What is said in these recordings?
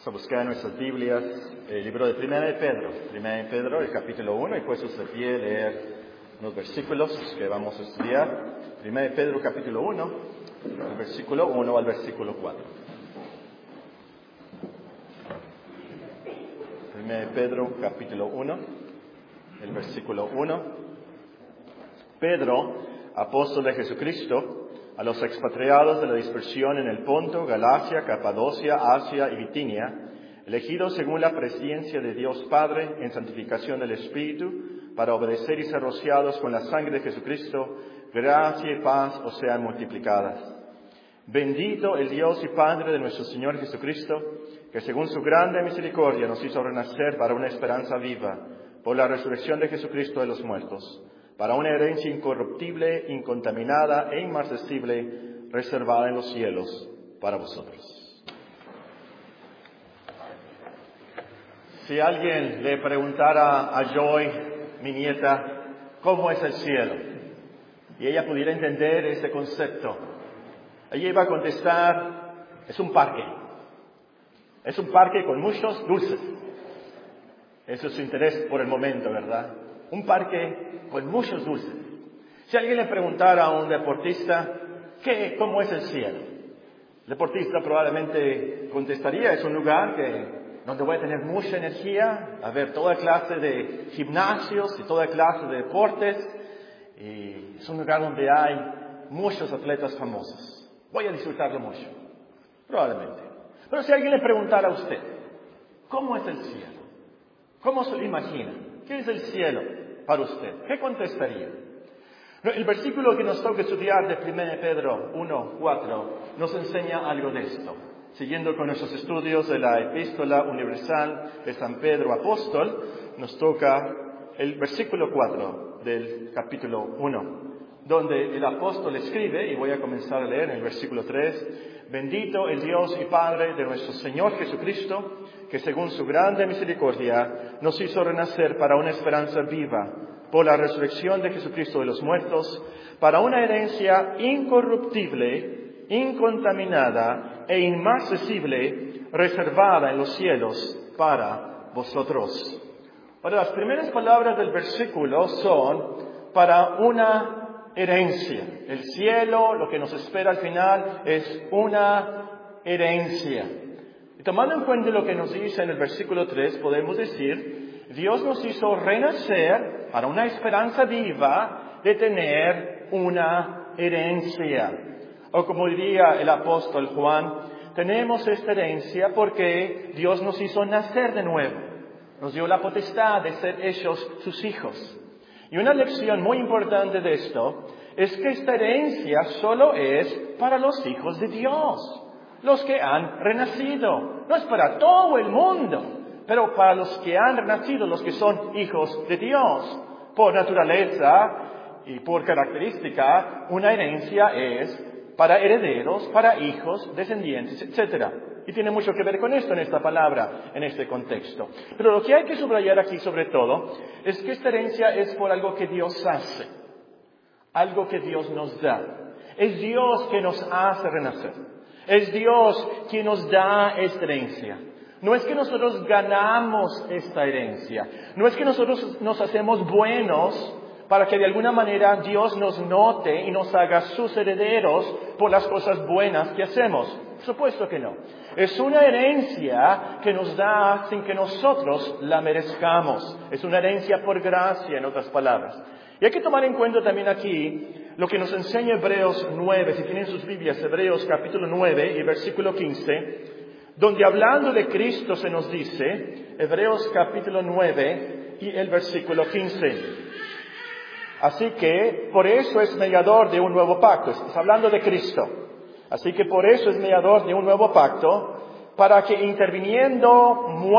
Vamos a buscar en nuestras Biblias el libro de Primera de Pedro, el capítulo 1, y puestos de pie leer unos versículos que vamos a estudiar. Primera de Pedro, capítulo 1, del versículo 1 al versículo 4. Primera de Pedro, capítulo 1, el versículo 1. Pedro, apóstol de Jesucristo, a los expatriados de la dispersión en el Ponto, Galacia, Capadocia, Asia y Bitinia, elegidos según la presciencia de Dios Padre en santificación del Espíritu, para obedecer y ser rociados con la sangre de Jesucristo, gracia y paz os sean multiplicadas. Bendito el Dios y Padre de nuestro Señor Jesucristo, que según su grande misericordia nos hizo renacer para una esperanza viva, por la resurrección de Jesucristo de los muertos, para una herencia incorruptible, incontaminada e inmarcesible, reservada en los cielos para vosotros. Si alguien le preguntara a Joy, mi nieta, ¿cómo es el cielo?, y ella pudiera entender ese concepto, ella iba a contestar, es un parque. Es un parque con muchos dulces. Eso es su interés por el momento, ¿verdad? Un parque con muchos dulces. Si alguien le preguntara a un deportista, ¿cómo es el cielo?, el deportista probablemente contestaría, es un lugar donde voy a tener mucha energía, a ver toda clase de gimnasios y toda clase de deportes, y es un lugar donde hay muchos atletas famosos. Voy a disfrutarlo mucho, probablemente. Pero si alguien le preguntara a usted, ¿cómo es el cielo? ¿Cómo se lo imagina? ¿Qué es el cielo para usted? ¿Qué contestaría? El versículo que nos toca estudiar de 1 Pedro 1:4 nos enseña algo de esto. Siguiendo con nuestros estudios de la Epístola Universal de San Pedro Apóstol, nos toca el versículo 4 del capítulo 1, donde el apóstol escribe, y voy a comenzar a leer en el versículo 3, bendito el Dios y Padre de nuestro Señor Jesucristo, que según su grande misericordia nos hizo renacer para una esperanza viva, por la resurrección de Jesucristo de los muertos, para una herencia incorruptible, incontaminada e inmarcesible, reservada en los cielos para vosotros. Ahora, las primeras palabras del versículo son para una herencia. El cielo, lo que nos espera al final, es una herencia. Y tomando en cuenta lo que nos dice en el versículo 3, podemos decir, Dios nos hizo renacer para una esperanza viva de tener una herencia. O como diría el apóstol Juan, tenemos esta herencia porque Dios nos hizo nacer de nuevo. Nos dio la potestad de ser hechos sus hijos. Y una lección muy importante de esto es que esta herencia solo es para los hijos de Dios, los que han renacido. No es para todo el mundo, pero para los que han renacido, los que son hijos de Dios. Por naturaleza y por característica, una herencia es para herederos, para hijos, descendientes, etc. Y tiene mucho que ver con esto en esta palabra, en este contexto. Pero lo que hay que subrayar aquí sobre todo es que esta herencia es por algo que Dios hace, algo que Dios nos da. Es Dios que nos hace renacer. Es Dios quien nos da esta herencia. No es que nosotros ganamos esta herencia. No es que nosotros nos hacemos buenos para que de alguna manera Dios nos note y nos haga sus herederos por las cosas buenas que hacemos. Por supuesto que no. Es una herencia que nos da sin que nosotros la merezcamos. Es una herencia por gracia, en otras palabras. Y hay que tomar en cuenta también aquí lo que nos enseña Hebreos 9, si tienen sus Biblias, Hebreos capítulo 9 y versículo 15, donde hablando de Cristo se nos dice, Hebreos capítulo 9 y el versículo 15. Así que por eso es mediador de un nuevo pacto. Está hablando de Cristo. Así que por eso es mediador de un nuevo pacto, para que interviniendo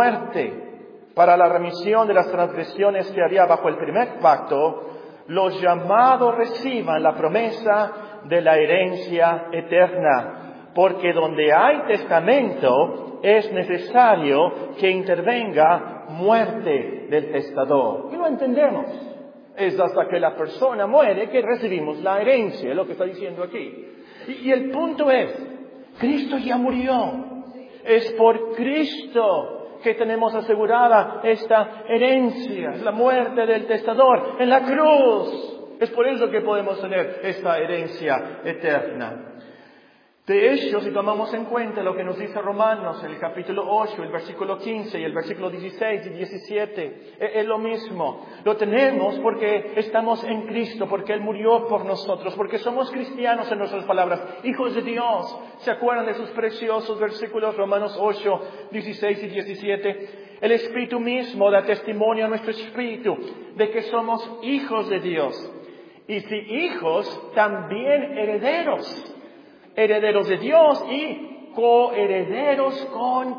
muerte para la remisión de las transgresiones que había bajo el primer pacto, los llamados reciban la promesa de la herencia eterna. Porque donde hay testamento es necesario que intervenga muerte del testador. Y lo entendemos. Es hasta que la persona muere que recibimos la herencia, es lo que está diciendo aquí. Y el punto es, Cristo ya murió. Es por Cristo que tenemos asegurada esta herencia. Es la muerte del testador en la cruz. Es por eso que podemos tener esta herencia eterna. De hecho, si tomamos en cuenta lo que nos dice Romanos, el capítulo 8, el versículo 15 y el versículo 16 y 17, es lo mismo. Lo tenemos porque estamos en Cristo, porque Él murió por nosotros, porque somos cristianos en nuestras palabras, hijos de Dios. ¿Se acuerdan de esos preciosos versículos? Romanos 8, 16 y 17. El Espíritu mismo da testimonio a nuestro espíritu de que somos hijos de Dios. Y si hijos, también herederos. Herederos de Dios y coherederos con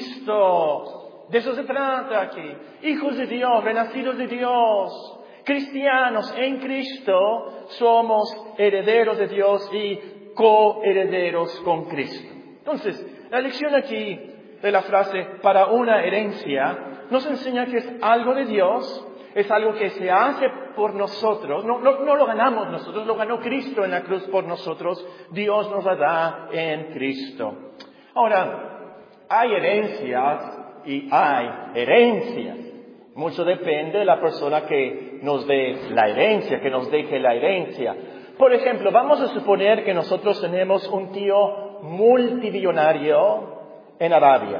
Cristo. De eso se trata aquí. Hijos de Dios, renacidos de Dios, cristianos en Cristo, somos herederos de Dios y coherederos con Cristo. Entonces, la lección aquí de la frase para una herencia nos enseña que es algo de Dios. Es algo que se hace por nosotros. No lo ganamos nosotros, lo ganó Cristo en la cruz por nosotros. Dios nos la da en Cristo. Ahora, hay herencias y hay herencias. Mucho depende de la persona que nos dé la herencia, que nos deje la herencia. Por ejemplo, vamos a suponer que nosotros tenemos un tío multimillonario en Arabia.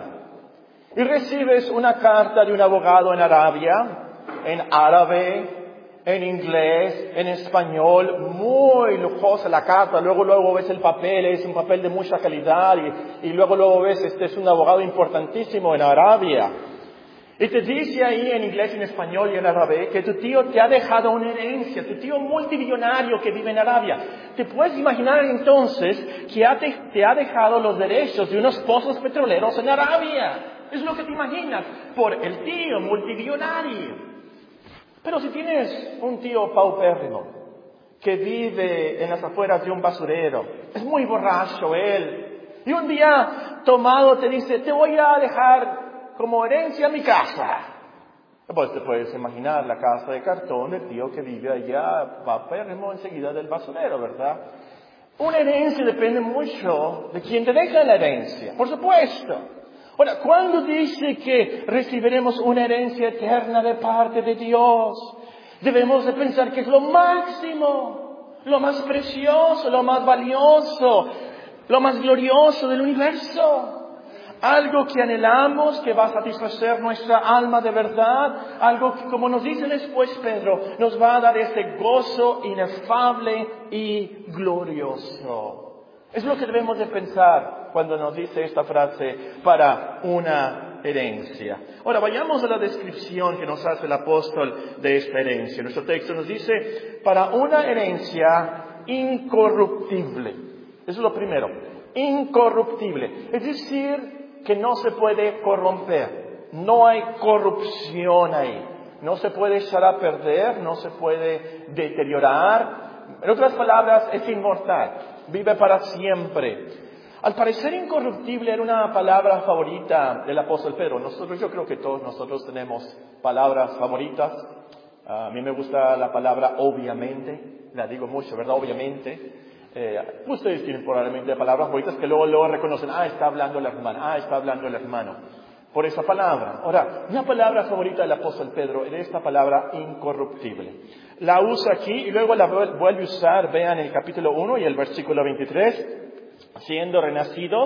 Y recibes una carta de un abogado en Arabia, en árabe, en inglés, en español, muy lujosa la carta. Luego ves el papel, es un papel de mucha calidad y luego ves, este es un abogado importantísimo en Arabia. Y te dice ahí en inglés, en español y en árabe que tu tío te ha dejado una herencia, tu tío multimillonario que vive en Arabia. ¿Te puedes imaginar entonces que te ha dejado los derechos de unos pozos petroleros en Arabia? Es lo que te imaginas, por el tío multimillonario. Pero si tienes un tío paupérrimo que vive en las afueras de un basurero, es muy borracho él, y un día tomado te dice, te voy a dejar como herencia mi casa. Pues te puedes imaginar la casa de cartón del tío que vive allá, paupérrimo enseguida del basurero, ¿verdad? Una herencia depende mucho de quién te deja la herencia, por supuesto. Ahora, ¿cuándo dice que recibiremos una herencia eterna de parte de Dios? Debemos de pensar que es lo máximo, lo más precioso, lo más valioso, lo más glorioso del universo. Algo que anhelamos, que va a satisfacer nuestra alma de verdad. Algo que, como nos dice después Pedro, nos va a dar ese gozo inefable y glorioso. Es lo que debemos de pensar cuando nos dice esta frase, para una herencia. Ahora, vayamos a la descripción que nos hace el apóstol de esta herencia. Nuestro texto nos dice, para una herencia incorruptible. Eso es lo primero, incorruptible. Es decir, que no se puede corromper. No hay corrupción ahí. No se puede echar a perder, no se puede deteriorar. En otras palabras, es inmortal. Vive para siempre. Al parecer incorruptible era una palabra favorita del apóstol Pedro. Yo creo que todos nosotros tenemos palabras favoritas. A mí me gusta la palabra obviamente. La digo mucho, ¿verdad? Obviamente. Ustedes tienen probablemente palabras favoritas que luego reconocen. Está hablando la hermana. Está hablando el hermano. Por esa palabra. Ahora, una palabra favorita del apóstol Pedro era esta palabra incorruptible. La usa aquí y luego la vuelve a usar, vean el capítulo 1 y el versículo 23, siendo renacidos,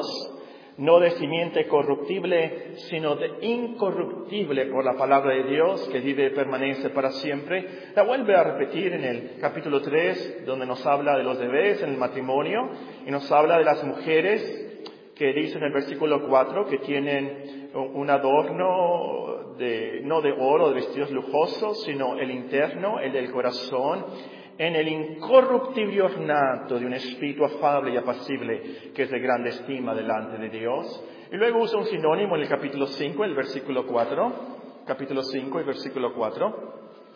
no de simiente corruptible, sino de incorruptible por la palabra de Dios, que vive y permanece para siempre. La vuelve a repetir en el capítulo 3, donde nos habla de los bebés en el matrimonio, y nos habla de las mujeres, que dice en el versículo 4, que tienen un adorno no de oro, de vestidos lujosos, sino el interno, el del corazón, en el incorruptible ornato de un espíritu afable y apacible, que es de grande estima delante de Dios. Y luego usa un sinónimo en el capítulo 5, el versículo 4, capítulo 5 y versículo 4.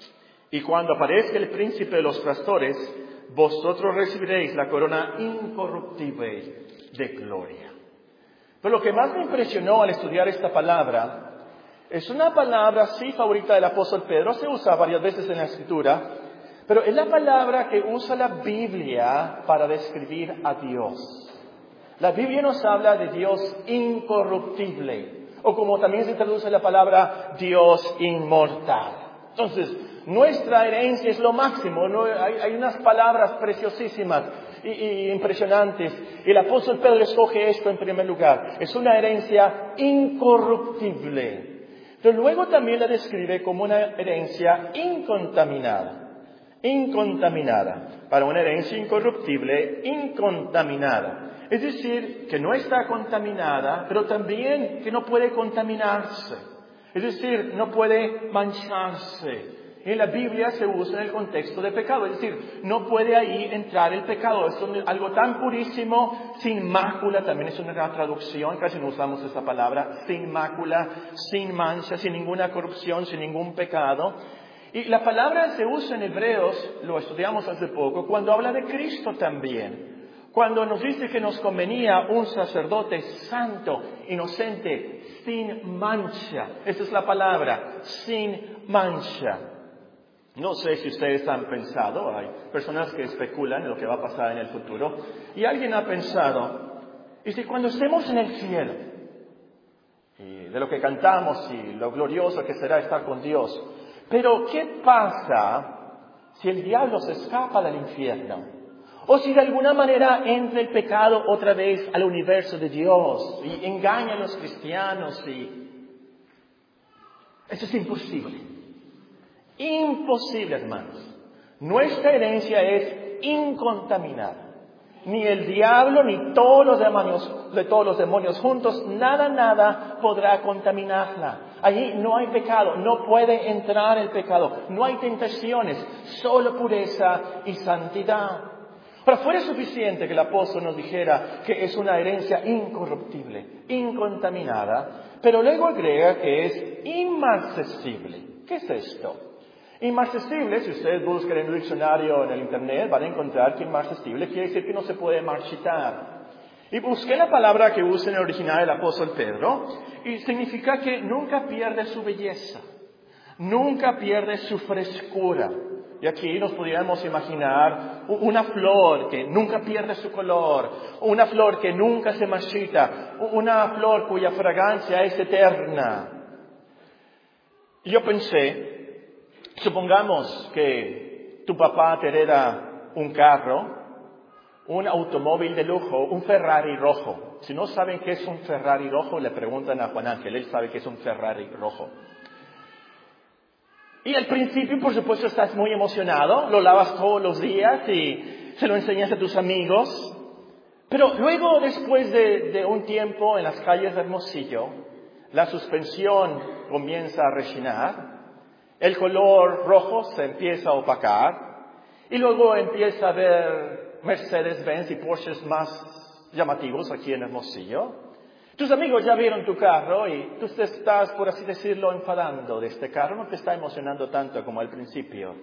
Y cuando aparezca el príncipe de los pastores, vosotros recibiréis la corona incorruptible de gloria. Pero lo que más me impresionó al estudiar esta palabra, es una palabra, sí, favorita del apóstol Pedro, se usa varias veces en la Escritura, pero es la palabra que usa la Biblia para describir a Dios. La Biblia nos habla de Dios incorruptible, o como también se traduce la palabra Dios inmortal. Entonces, nuestra herencia es lo máximo, ¿no? Hay unas palabras preciosísimas y impresionantes. Y el apóstol Pedro escoge esto en primer lugar. Es una herencia incorruptible. Pero luego también la describe como una herencia incontaminada. Incontaminada. Para una herencia incorruptible, incontaminada. Es decir, que no está contaminada, pero también que no puede contaminarse. Es decir, no puede mancharse. En la Biblia se usa en el contexto de pecado. Es decir, no puede ahí entrar el pecado. Es algo tan purísimo, sin mácula, también es una gran traducción, casi no usamos esa palabra, sin mácula, sin mancha, sin ninguna corrupción, sin ningún pecado. Y la palabra se usa en Hebreos, lo estudiamos hace poco, cuando habla de Cristo también. Cuando nos dice que nos convenía un sacerdote santo, inocente, sin mancha. Esa es la palabra, sin mancha. No sé si ustedes han pensado, hay personas que especulan en lo que va a pasar en el futuro, y alguien ha pensado, y si cuando estemos en el cielo, y de lo que cantamos y lo glorioso que será estar con Dios, pero ¿qué pasa si el diablo se escapa del infierno? O si de alguna manera entra el pecado otra vez al universo de Dios y engaña a los cristianos y... Eso es imposible. Imposible, hermanos. Nuestra herencia es incontaminada. Ni el diablo, ni todos los demonios juntos, nada podrá contaminarla. Allí no hay pecado, no puede entrar el pecado, no hay tentaciones, solo pureza y santidad. Ahora, fuera suficiente que el apóstol nos dijera que es una herencia incorruptible, incontaminada, pero luego agrega que es inmarcesible. ¿Qué es esto? Inmarcesible, si ustedes buscan en un diccionario en el internet, van a encontrar que inmarcesible quiere decir que no se puede marchitar. Y busqué la palabra que usa en el original el apóstol Pedro, y significa que nunca pierde su belleza, nunca pierde su frescura. Y aquí nos pudiéramos imaginar una flor que nunca pierde su color, una flor que nunca se marchita, una flor cuya fragancia es eterna. Y yo pensé, supongamos que tu papá te hereda un carro, un automóvil de lujo, un Ferrari rojo. Si no saben qué es un Ferrari rojo, le preguntan a Juan Ángel, él sabe qué es un Ferrari rojo. Y al principio, por supuesto, estás muy emocionado, lo lavas todos los días y se lo enseñas a tus amigos. Pero luego, después de un tiempo en las calles de Hermosillo, la suspensión comienza a rechinar, el color rojo se empieza a opacar y luego empieza a haber Mercedes-Benz y Porsches más llamativos aquí en Hermosillo. Tus amigos ya vieron tu carro y tú te estás, por así decirlo, enfadando de este carro. No te está emocionando tanto como al principio.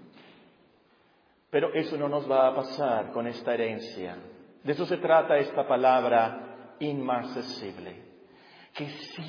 Pero eso no nos va a pasar con esta herencia. De eso se trata esta palabra inmarcesible. Que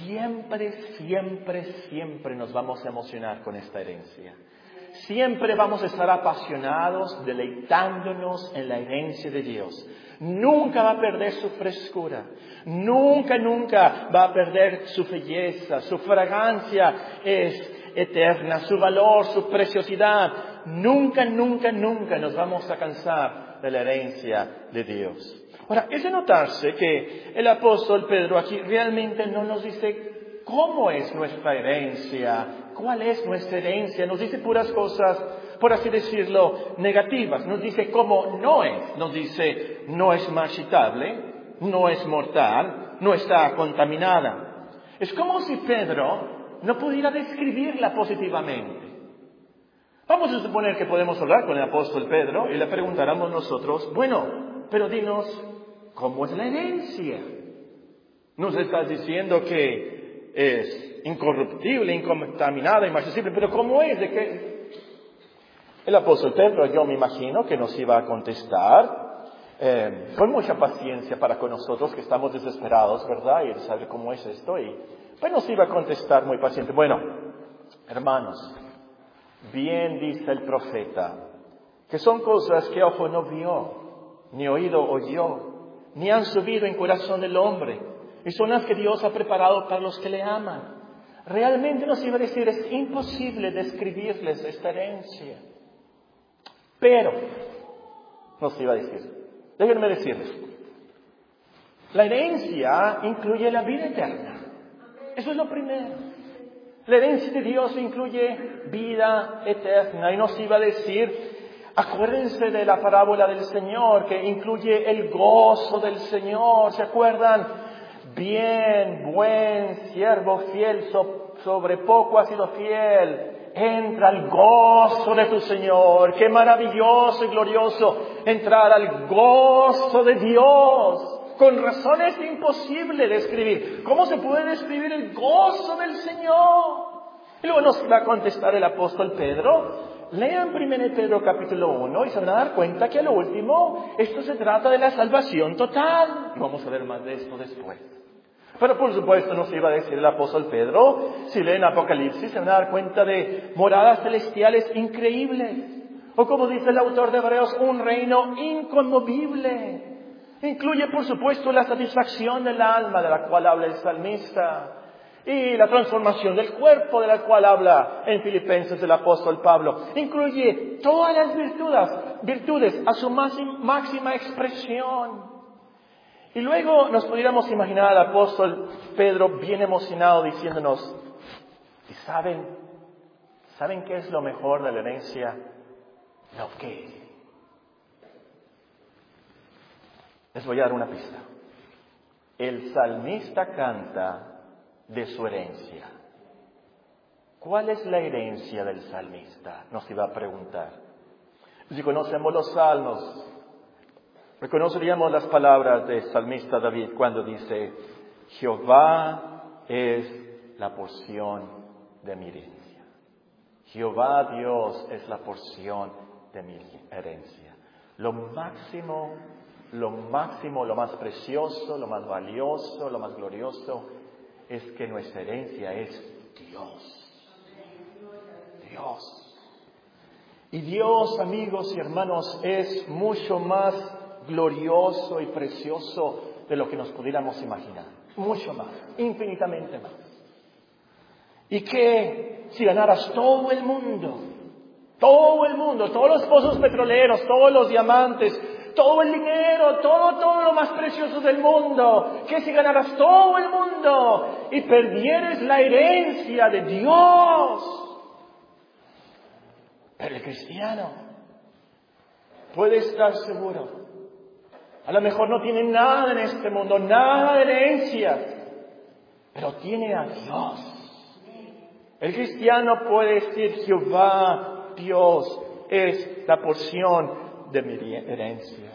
siempre nos vamos a emocionar con esta herencia. Siempre vamos a estar apasionados, deleitándonos en la herencia de Dios. Nunca va a perder su frescura. Nunca va a perder su belleza. Su fragancia es eterna. Su valor, su preciosidad. Nunca nos vamos a cansar de la herencia de Dios. Ahora, es de notarse que el apóstol Pedro aquí realmente no nos dice cómo es nuestra herencia. ¿Cuál es nuestra herencia? Nos dice puras cosas, por así decirlo, negativas. Nos dice cómo no es. Nos dice no es marchitable, no es mortal, no está contaminada. Es como si Pedro no pudiera describirla positivamente. Vamos a suponer que podemos hablar con el apóstol Pedro y le preguntáramos nosotros, bueno, pero dinos, ¿cómo es la herencia? Nos estás diciendo que es incorruptible, incontaminada, inmarcesible, pero ¿cómo es? ¿De qué? El apóstol Pedro, yo me imagino que nos iba a contestar con mucha paciencia para con nosotros que estamos desesperados, ¿verdad? Y él sabe cómo es esto y pues nos iba a contestar muy paciente. Bueno, hermanos, bien dice el profeta, que son cosas que ojo no vio, ni oído oyó, ni han subido en corazón del hombre, y son las que Dios ha preparado para los que le aman. Realmente nos iba a decir, es imposible describirles esta herencia. Pero, nos iba a decir, déjenme decirles, la herencia incluye la vida eterna. Eso es lo primero. La herencia de Dios incluye vida eterna. Y nos iba a decir, acuérdense de la parábola del Señor, que incluye el gozo del Señor. ¿Se acuerdan? Bien, buen siervo fiel, sobre poco has sido fiel. Entra al gozo de tu Señor. Qué maravilloso y glorioso entrar al gozo de Dios. Con razón es imposible describir. ¿Cómo se puede describir el gozo del Señor? Y luego nos va a contestar el apóstol Pedro. Lean 1 Pedro capítulo 1 y se van a dar cuenta que a lo último esto se trata de la salvación total. Vamos a ver más de esto después. Pero por supuesto nos iba a decir el apóstol Pedro, si leen Apocalipsis se van a dar cuenta de moradas celestiales increíbles. O como dice el autor de Hebreos, un reino inconmovible. Incluye, por supuesto, la satisfacción del alma, de la cual habla el salmista, y la transformación del cuerpo, de la cual habla en Filipenses el apóstol Pablo. Incluye todas las virtudes a su máxima expresión. Y luego nos pudiéramos imaginar al apóstol Pedro bien emocionado diciéndonos, ¿y saben qué es lo mejor de la herencia? ¿Lo qué? Les voy a dar una pista. El salmista canta de su herencia. ¿Cuál es la herencia del salmista? Nos iba a preguntar. Si conocemos los salmos, reconoceríamos las palabras del salmista David cuando dice, Jehová es la porción de mi herencia. Jehová Dios es la porción de mi herencia. Lo máximo, lo más precioso, lo más valioso, lo más glorioso, es que nuestra herencia es Dios. Dios. Y Dios, amigos y hermanos, es mucho más glorioso y precioso de lo que nos pudiéramos imaginar. Mucho más, infinitamente más. Y que si ganaras todo el mundo, todos los pozos petroleros, todos los diamantes, todo el dinero, todo lo más precioso del mundo, que si ganaras todo el mundo y perdieres la herencia de Dios. Pero el cristiano puede estar seguro. A lo mejor no tiene nada en este mundo, nada de herencias, pero tiene a Dios. El cristiano puede decir, Jehová, Dios, es la porción de mi herencia.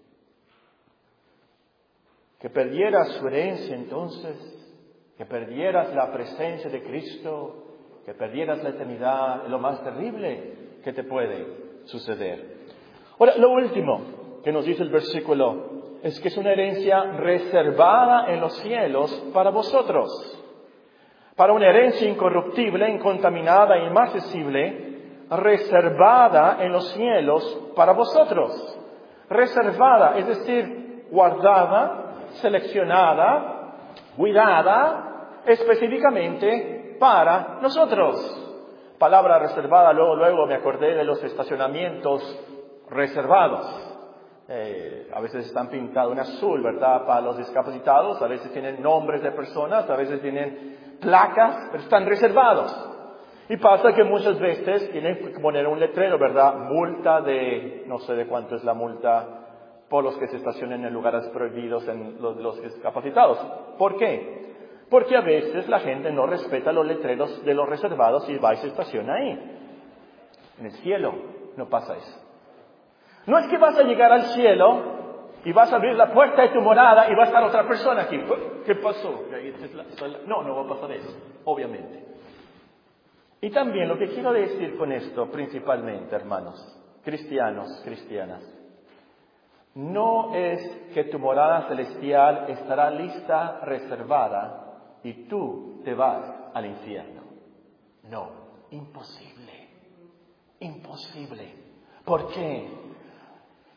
Que perdieras su herencia entonces, que perdieras la presencia de Cristo, que perdieras la eternidad, es lo más terrible que te puede suceder. Ahora, lo último que nos dice el versículo es que es una herencia reservada en los cielos para vosotros. Para una herencia incorruptible, incontaminada e inmarcesible, reservada en los cielos para vosotros. Reservada, es decir, guardada, seleccionada, cuidada, específicamente para nosotros. Palabra reservada, luego me acordé de los estacionamientos reservados. A veces están pintados en azul, ¿verdad? Para los discapacitados, a veces tienen nombres de personas, a veces tienen placas, pero están reservados. Y pasa que muchas veces tienen que poner un letrero, ¿verdad? Multa de, no sé de cuánto es la multa por los que se estacionen en lugares prohibidos en los discapacitados. ¿Por qué? Porque a veces la gente no respeta los letreros de los reservados y va y se estaciona ahí. En el cielo no pasa eso. No es que vas a llegar al cielo y vas a abrir la puerta de tu morada y va a estar otra persona aquí. ¿Qué pasó? No va a pasar eso, obviamente. Y también lo que quiero decir con esto, principalmente, hermanos, cristianos, cristianas, no es que tu morada celestial estará lista, reservada, y tú te vas al infierno. No, imposible. Imposible. ¿Por qué?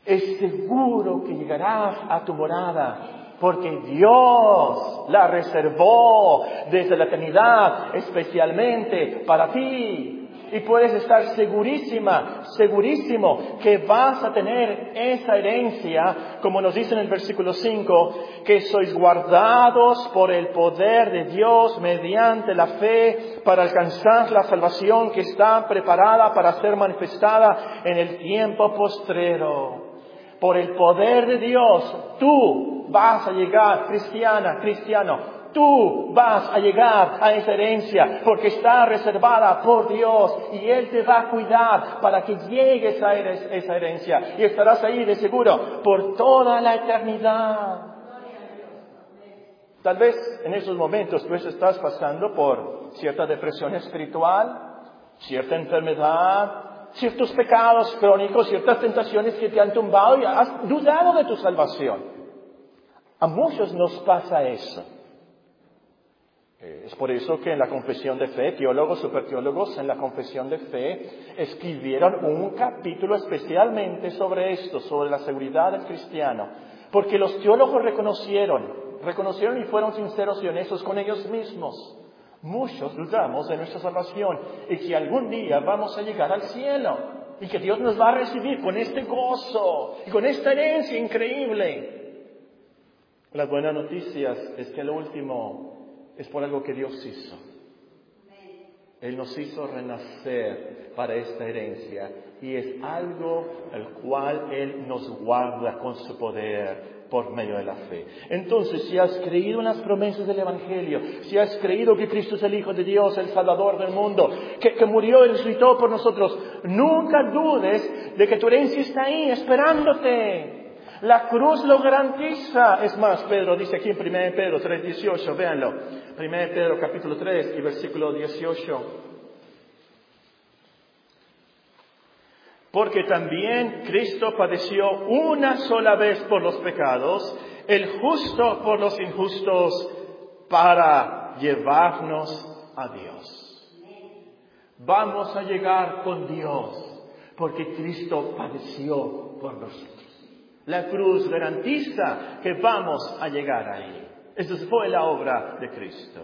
es seguro que llegarás a tu morada, porque Dios la reservó desde la eternidad especialmente para ti. Y puedes estar segurísimo que vas a tener esa herencia, como nos dice en el versículo 5, que sois guardados por el poder de Dios mediante la fe para alcanzar la salvación que está preparada para ser manifestada en el tiempo postrero. Por el poder de Dios, tú vas a llegar, cristiano, tú vas a llegar a esa herencia porque está reservada por Dios y Él te va a cuidar para que llegues a esa herencia y estarás ahí de seguro por toda la eternidad. Tal vez en esos momentos tú estás pasando por cierta depresión espiritual, cierta enfermedad, ciertos pecados crónicos, ciertas tentaciones que te han tumbado y has dudado de tu salvación. A muchos nos pasa eso. Es por eso que en la confesión de fe, teólogos, superteólogos en la confesión de fe escribieron un capítulo especialmente sobre esto, sobre la seguridad del cristiano. Porque los teólogos reconocieron y fueron sinceros y honestos con ellos mismos. Muchos dudamos de nuestra salvación y que algún día vamos a llegar al cielo y que Dios nos va a recibir con este gozo y con esta herencia increíble. Las buenas noticias es que lo último es por algo que Dios hizo. Él nos hizo renacer para esta herencia y es algo al cual Él nos guarda con su poder por medio de la fe. Entonces, si has creído en las promesas del Evangelio, si has creído que Cristo es el Hijo de Dios, el Salvador del mundo, que murió y resucitó por nosotros, nunca dudes de que tu herencia está ahí esperándote. La cruz lo garantiza. Es más, Pedro dice aquí en 1 Pedro 3:18, véanlo. 1 Pedro capítulo 3 y versículo 18. Porque también Cristo padeció una sola vez por los pecados, el justo por los injustos, para llevarnos a Dios. Vamos a llegar con Dios, porque Cristo padeció por nosotros. La cruz garantiza que vamos a llegar ahí. Esa fue la obra de Cristo.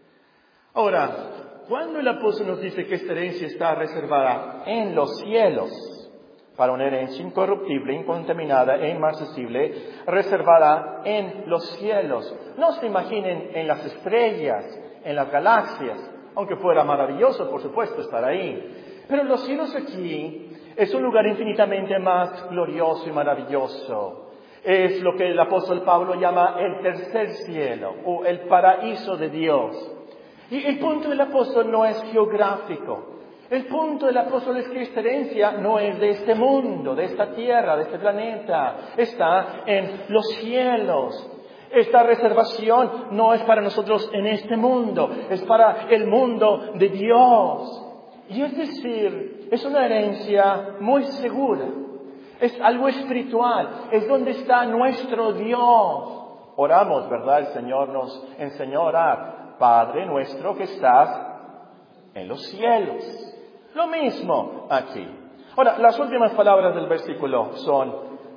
Ahora, cuando el apóstol nos dice que esta herencia está reservada en los cielos, para una herencia incorruptible, incontaminada e inmarcesible, reservada en los cielos. No se imaginen en las estrellas, en las galaxias, aunque fuera maravilloso, por supuesto, estar ahí. Pero los cielos aquí es un lugar infinitamente más glorioso y maravilloso. Es lo que el apóstol Pablo llama el tercer cielo o el paraíso de Dios. Y el punto del apóstol no es geográfico. El punto del apóstol es que esta herencia no es de este mundo, de esta tierra, de este planeta. Está en los cielos. Esta reservación no es para nosotros en este mundo, es para el mundo de Dios. Y es decir, es una herencia muy segura. Es algo espiritual. Es donde está nuestro Dios. Oramos, ¿verdad? El Señor nos enseñó a orar. Padre nuestro que estás en los cielos. Lo mismo aquí. Ahora, las últimas palabras del versículo son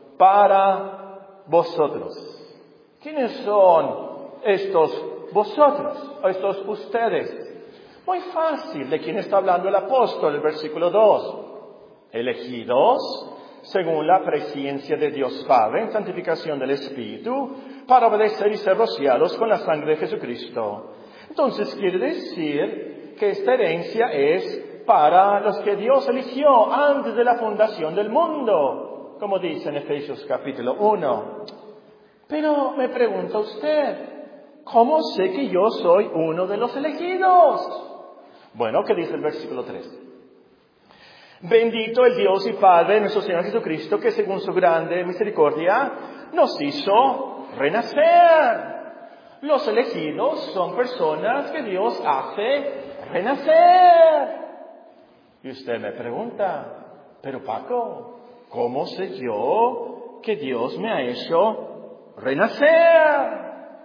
para vosotros. ¿Quiénes son estos vosotros? O estos ustedes. Muy fácil. ¿De quién está hablando el apóstol? El versículo 2. Elegidos según la presciencia de Dios Padre en santificación del Espíritu para obedecer y ser rociados con la sangre de Jesucristo. Entonces quiere decir que esta herencia es para los que Dios eligió antes de la fundación del mundo, como dice en Efesios capítulo 1. Pero me pregunta usted, ¿cómo sé que yo soy uno de los elegidos? Bueno, ¿qué dice el versículo 3? Bendito el Dios y Padre de nuestro Señor Jesucristo, que según su grande misericordia nos hizo renacer. Los elegidos son personas que Dios hace renacer. Y usted me pregunta, pero Paco, ¿cómo sé yo que Dios me ha hecho renacer?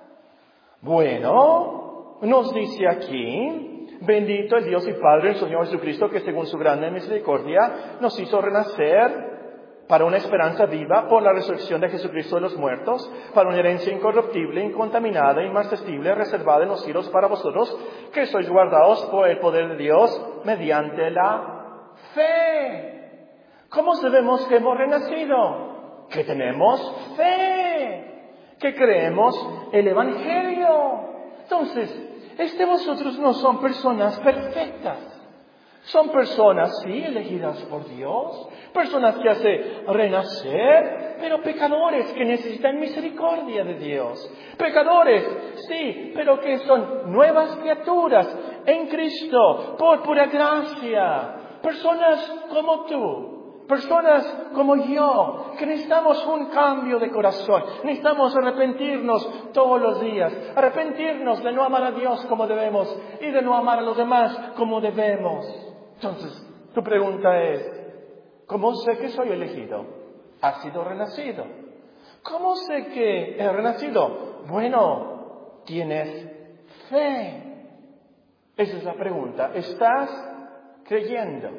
Bueno, nos dice aquí, bendito el Dios y Padre del Señor Jesucristo, que según su grande misericordia nos hizo renacer para una esperanza viva por la resurrección de Jesucristo de los muertos, para una herencia incorruptible, incontaminada, inmarcesible, reservada en los cielos para vosotros, que sois guardados por el poder de Dios mediante la fe. ¿Cómo sabemos que hemos renacido? Que tenemos fe, que creemos el Evangelio. Entonces, vosotros no son personas perfectas. Son personas, sí, elegidas por Dios, personas que hace renacer, pero pecadores que necesitan misericordia de Dios. Pecadores, sí, pero que son nuevas criaturas en Cristo, por pura gracia. Personas como tú, personas como yo, que necesitamos un cambio de corazón. Necesitamos arrepentirnos todos los días, arrepentirnos de no amar a Dios como debemos y de no amar a los demás como debemos. Entonces, tu pregunta es, ¿cómo sé que soy elegido? ¿Has sido renacido? ¿Cómo sé que he renacido? Bueno, tienes fe. Esa es la pregunta. ¿Estás creyendo?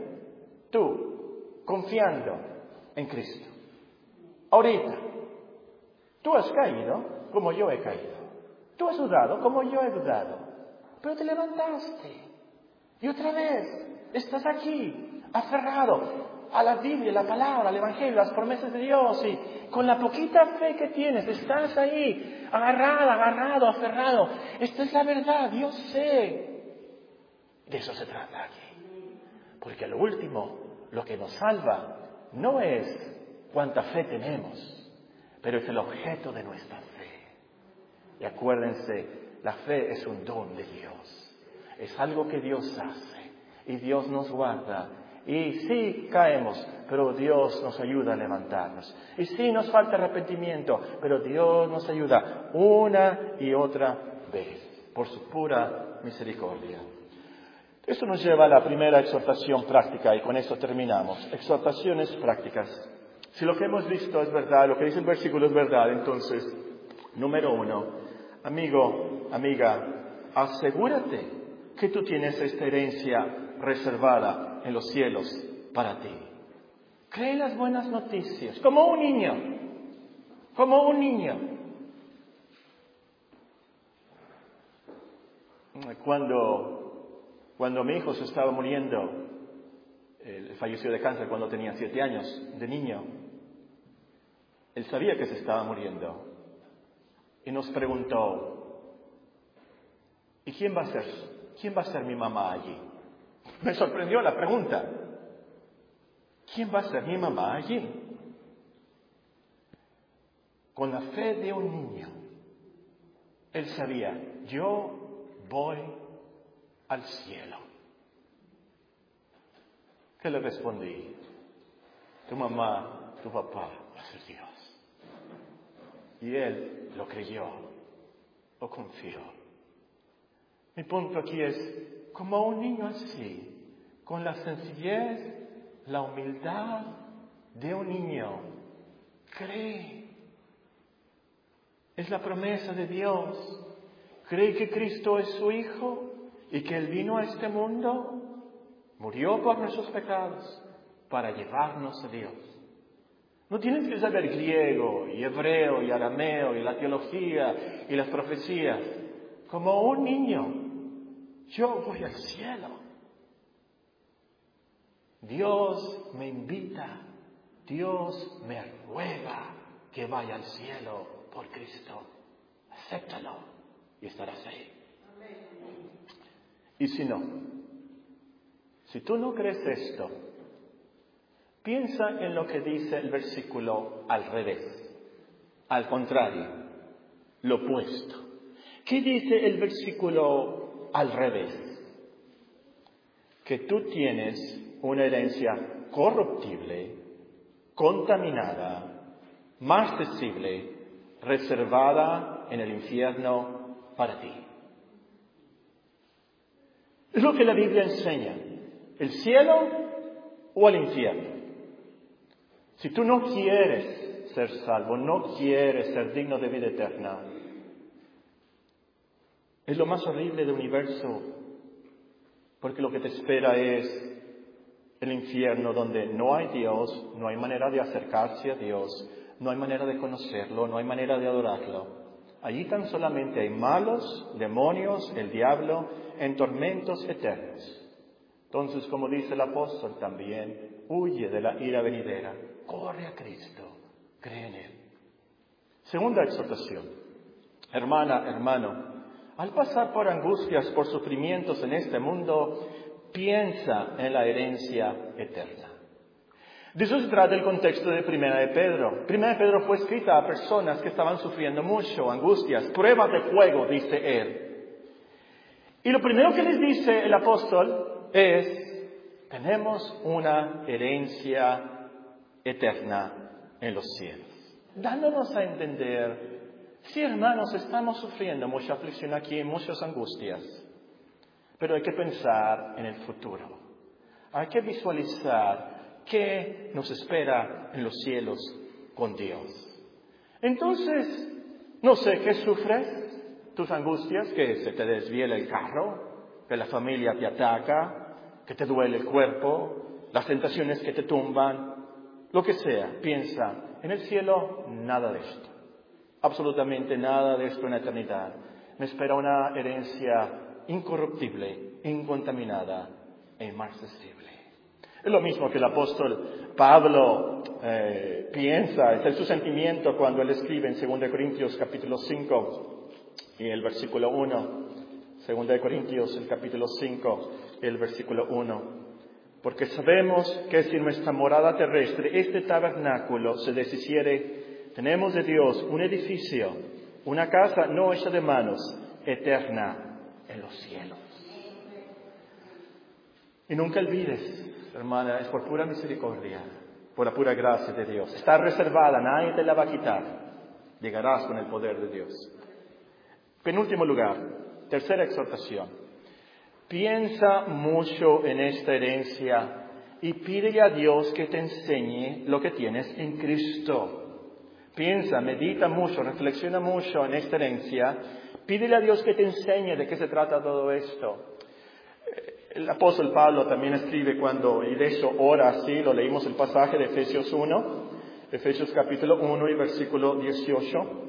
Tú, confiando en Cristo. Ahorita, tú has caído como yo he caído. Tú has dudado como yo he dudado. Pero te levantaste. Y otra vez, estás aquí, aferrado a la Biblia, la palabra, el Evangelio, las promesas de Dios. Y con la poquita fe que tienes, estás ahí, agarrado, aferrado. Esta es la verdad, yo sé. De eso se trata aquí. Porque lo último, lo que nos salva, no es cuánta fe tenemos, pero es el objeto de nuestra fe. Y acuérdense, la fe es un don de Dios. Es algo que Dios hace. Y Dios nos guarda. Y sí caemos, pero Dios nos ayuda a levantarnos. Y sí nos falta arrepentimiento, pero Dios nos ayuda una y otra vez, por su pura misericordia. Esto nos lleva a la primera exhortación práctica, y con eso terminamos. Exhortaciones prácticas. Si lo que hemos visto es verdad, lo que dice el versículo es verdad, entonces, número 1, amigo, amiga, asegúrate que tú tienes esta herencia reservada en los cielos para ti. Cree las buenas noticias, como un niño. Cuando mi hijo se estaba muriendo, él falleció de cáncer cuando tenía 7 años, de niño. Él sabía que se estaba muriendo y nos preguntó, ¿y quién va a ser mi mamá allí? Me sorprendió la pregunta. ¿Quién va a ser mi mamá allí? Con la fe de un niño, él sabía, yo voy al cielo. ¿Qué le respondí? Tu mamá, tu papá va a ser Dios. Y él lo creyó, lo confió. Mi punto aquí es, como un niño así, con la sencillez, la humildad de un niño, cree. Es la promesa de Dios. Cree que Cristo es su Hijo y que Él vino a este mundo, murió por nuestros pecados, para llevarnos a Dios. No tienes que saber griego y hebreo y arameo y la teología y las profecías. Como un niño, yo voy al cielo. Dios me invita, Dios me ruega que vaya al cielo por Cristo. Acéptalo y estarás ahí. Y si no, si tú no crees esto, piensa en lo que dice el versículo al revés, al contrario, lo opuesto. ¿Qué dice el versículo al revés? Que tú tienes una herencia corruptible, contaminada, marcesible, reservada en el infierno para ti. Es lo que la Biblia enseña. ¿El cielo o el infierno? Si tú no quieres ser salvo, no quieres ser digno de vida eterna, es lo más horrible del universo, porque lo que te espera es el infierno donde no hay Dios, no hay manera de acercarse a Dios, no hay manera de conocerlo, no hay manera de adorarlo. Allí tan solamente hay malos, demonios, el diablo, en tormentos eternos. Entonces, como dice el apóstol también, huye de la ira venidera, corre a Cristo, cree en Él. Segunda exhortación. Hermana, hermano, al pasar por angustias, por sufrimientos en este mundo, piensa en la herencia eterna. De eso se trata el contexto de Primera de Pedro. Primera de Pedro fue escrita a personas que estaban sufriendo mucho, angustias, pruebas de fuego, dice él. Y lo primero que les dice el apóstol es, tenemos una herencia eterna en los cielos. Dándonos a entender, sí, hermanos, estamos sufriendo mucha aflicción aquí, muchas angustias, pero hay que pensar en el futuro. Hay que visualizar qué nos espera en los cielos con Dios. Entonces, no sé, ¿qué sufres? Tus angustias, que se te desviela el carro, que la familia te ataca, que te duele el cuerpo, las tentaciones que te tumban, lo que sea. Piensa, en el cielo, nada de esto. Absolutamente nada de esto en la eternidad. Me espera una herencia incorruptible, incontaminada e inmarcesible. Es lo mismo que el apóstol Pablo piensa, es su sentimiento cuando él escribe en 2 Corintios capítulo 5 y el versículo 1. 2 Corintios, el capítulo 5, el versículo 1. Porque sabemos que si nuestra morada terrestre, este tabernáculo, se deshiciere, tenemos de Dios un edificio, una casa no hecha de manos, eterna en los cielos. Y nunca olvides, hermana, es por pura misericordia, por la pura gracia de Dios. Está reservada, nadie te la va a quitar. Llegarás con el poder de Dios. Penúltimo lugar, tercera exhortación. Piensa mucho en esta herencia y pídele a Dios que te enseñe lo que tienes en Cristo. Piensa, medita mucho, reflexiona mucho en esta herencia. Pídele a Dios que te enseñe de qué se trata todo esto. El apóstol Pablo también escribe y de eso ora así, lo leímos el pasaje de Efesios 1, Efesios capítulo 1 y versículo 18.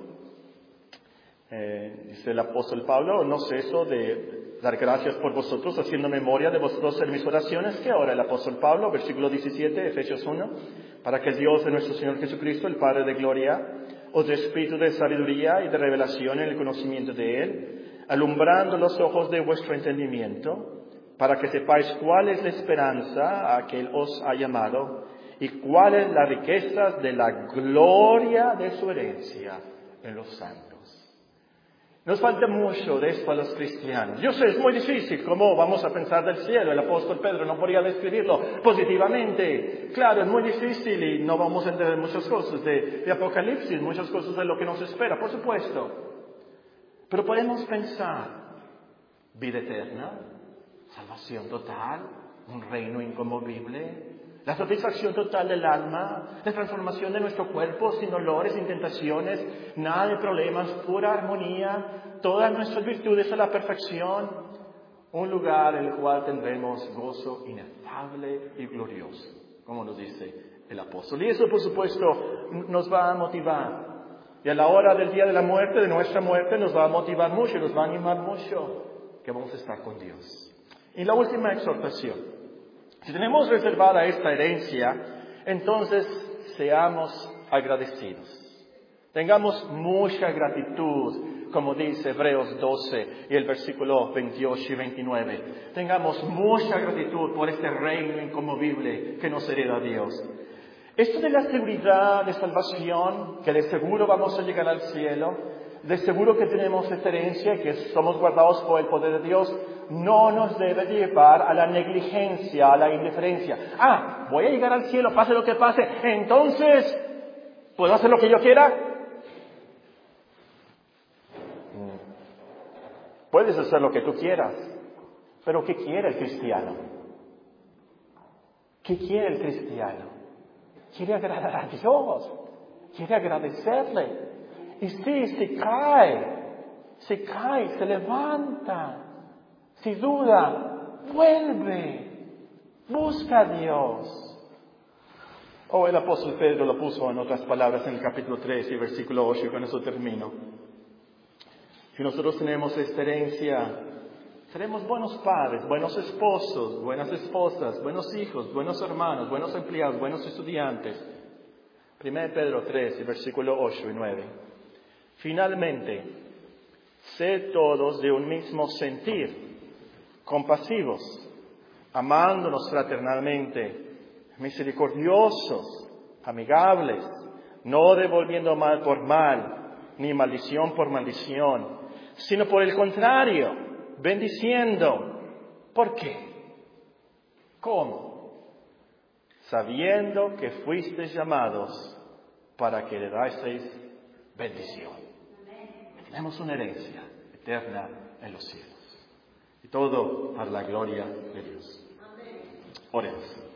Dice el apóstol Pablo, no ceso de dar gracias por vosotros, haciendo memoria de vosotros en mis oraciones, que ahora el apóstol Pablo, versículo 17, Efesios 1, para que el Dios de nuestro Señor Jesucristo, el Padre de gloria, os dé espíritu de sabiduría y de revelación en el conocimiento de Él, alumbrando los ojos de vuestro entendimiento, para que sepáis cuál es la esperanza a que Él os ha llamado y cuáles las riquezas de la gloria de su herencia en los santos. Nos falta mucho de esto a los cristianos. Yo sé, es muy difícil. ¿Cómo vamos a pensar del cielo? El apóstol Pedro no podría describirlo positivamente. Claro, es muy difícil y no vamos a entender muchas cosas de Apocalipsis, muchas cosas de lo que nos espera, por supuesto. Pero podemos pensar, vida eterna, salvación total, un reino inconmovible, la satisfacción total del alma, la transformación de nuestro cuerpo sin dolores, sin tentaciones, nada de problemas, pura armonía, todas nuestras virtudes a la perfección, un lugar en el cual tendremos gozo inefable y glorioso, como nos dice el apóstol. Y eso, por supuesto, nos va a motivar. Y a la hora del día de la muerte, de nuestra muerte, nos va a motivar mucho, nos va a animar mucho, que vamos a estar con Dios. Y la última exhortación. Si tenemos reservada esta herencia, entonces seamos agradecidos. Tengamos mucha gratitud, como dice Hebreos 12 y el versículo 28 y 29. Tengamos mucha gratitud por este reino inconmovible que nos hereda Dios. Esto de la seguridad de salvación, que de seguro vamos a llegar al cielo, de seguro que tenemos esta herencia, que somos guardados por el poder de Dios, no nos debe llevar a la negligencia, a la indiferencia. Voy a llegar al cielo, pase lo que pase, entonces, ¿puedo hacer lo que yo quiera? Puedes hacer lo que tú quieras, pero ¿qué quiere el cristiano? ¿Qué quiere el cristiano? Quiere agradar a Dios, quiere agradecerle. Y sí, se cae, se levanta. Si duda, vuelve Busca a Dios. O el apóstol Pedro lo puso en otras palabras en el capítulo 3 y versículo 8, y con eso termino. Si nosotros tenemos esta herencia, seremos buenos padres, buenos esposos, buenas esposas, buenos hijos, buenos hermanos, buenos empleados, buenos estudiantes. 1 Pedro 3 y versículo 8 y 9. Finalmente, sed todos de un mismo sentir, compasivos, amándonos fraternalmente, misericordiosos, amigables, no devolviendo mal por mal, ni maldición por maldición, sino por el contrario, bendiciendo. ¿Por qué? ¿Cómo? Sabiendo que fuisteis llamados para que heredaseis bendición. Tenemos una herencia eterna en los cielos. Y todo para la gloria de Dios. Oremos.